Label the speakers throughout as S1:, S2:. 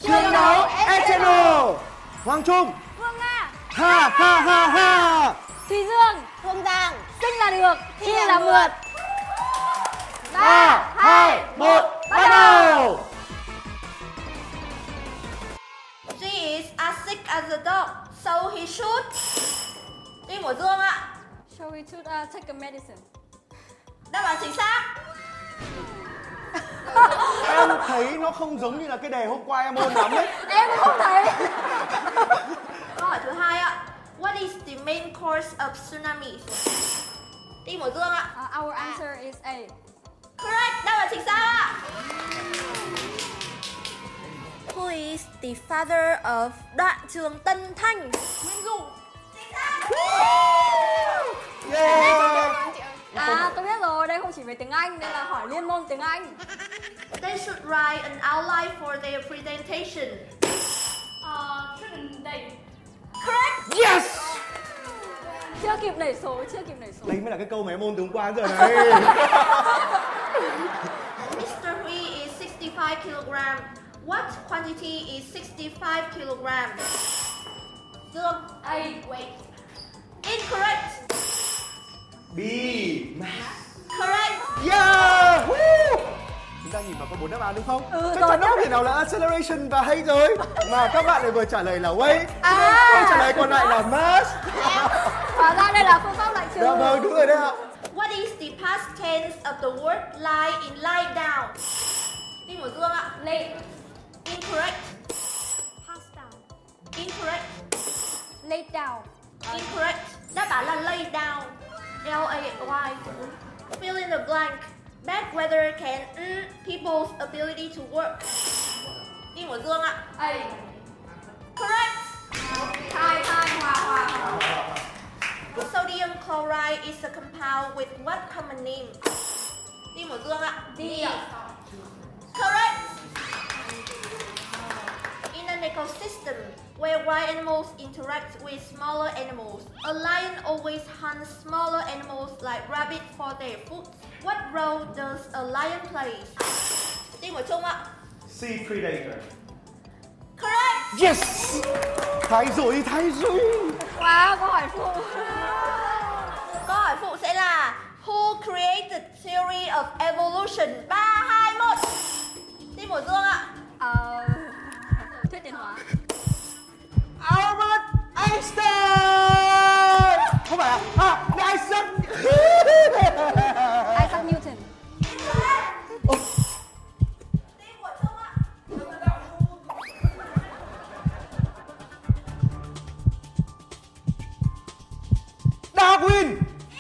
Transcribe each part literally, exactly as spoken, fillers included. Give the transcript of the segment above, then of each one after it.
S1: Trường đấu Eternal. Hoàng Trung.
S2: Phương Nga.
S1: Ha ha ha ha.
S2: Thùy Dương.
S3: Phương Giang.
S2: Sinh là được, thi là mượt.
S1: Ba, hai, một, bắt đầu.
S3: She is as sick as a dog, so he should. Tim của Dương ạ.
S2: Shall we should uh, take a medicine?
S3: Đáp án chính xác.
S1: Em thấy nó không giống như là cái đề hôm qua em ôn lắm đấy.
S2: Em cũng không thấy.
S3: Câu hỏi thứ hai ạ. What is the main cause of tsunamis? Tim của Dương ạ.
S2: Uh, our answer is A.
S3: Correct, đáp án chính xác ạ. Who is the father of Đoạn Trường Tân Thanh? Nguyễn Dụ. Chính xác.
S1: Yeah.
S2: À, tôi biết rồi, đây không chỉ về tiếng Anh, đây là hỏi liên môn tiếng Anh.
S3: They should write an outline for their presentation.
S2: Uh, shouldn't they?
S3: Correct.
S1: Yes.
S2: Chưa kịp đẩy số, chưa kịp đẩy số.
S1: Đấy mới là cái câu mà em ôn từ hôm qua giờ này.
S3: mister Huy is sixty-five kilograms. What quantity is sixty-five kilograms? Dương.
S2: A. Wait.
S3: Incorrect.
S1: B.
S3: Correct.
S1: Yeah. Woo. Chúng ta nhìn vào có bốn đáp án đúng không?
S2: Ừ,
S1: chắc
S2: rồi,
S1: chắn nó
S2: chắc-
S1: không thể nào là acceleration và hay rồi. Mà các bạn lại vừa trả lời là wait.
S2: À.
S1: Cho nên câu trả lời còn lại là mass.
S2: Hóa ra đây là phương pháp loại trừ.
S1: Dạ vâng, đúng rồi đấy ạ.
S3: What is the past tense of the word lie in lie down? Tim của Dương ạ.
S2: Lay.
S3: Incorrect.
S2: Pass down.
S3: Incorrect.
S2: Lay down.
S3: Incorrect. Đáp án là lay down. L A Y. Fill in the blank. Bad weather can mm, people's ability to work. Tim của Dương ạ.
S2: A.
S3: Correct.
S2: Hai, hai, hòa, hòa, hòa.
S3: Sodium chloride is a compound with what common name? Tim của Dương ạ.
S2: D.
S3: Correct. In an ecosystem where wild animals interact with smaller animals, a lion always hunts smaller animals like rabbit for their food. What role does a lion play? Tim của Trung ạ.
S1: C predator.
S3: Correct.
S1: Yes. Thay rồi, thay rồi.
S2: Wow, câu hỏi phụ.
S3: Câu hỏi phụ sẽ là Who created theory of evolution? Ba, hai, một. Tim của Dương ạ.
S2: Ờ... Thuyết tiến hóa.
S1: Albert Einstein. Không phải à? À, Isaac.
S2: Isaac Newton.
S3: Tim của Trung ạ.
S1: Darwin.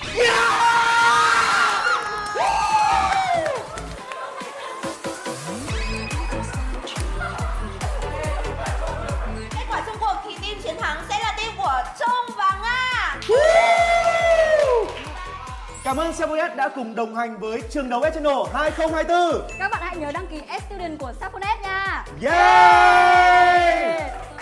S3: Kết quả chung cuộc thì team chiến thắng sẽ là team của Trung và Nga.
S1: Cảm ơn Saponet đã cùng đồng hành với trường đấu Eternal hai không hai tư.
S2: Các bạn hãy nhớ đăng ký S-Student của Saponet nha.
S1: Yeah!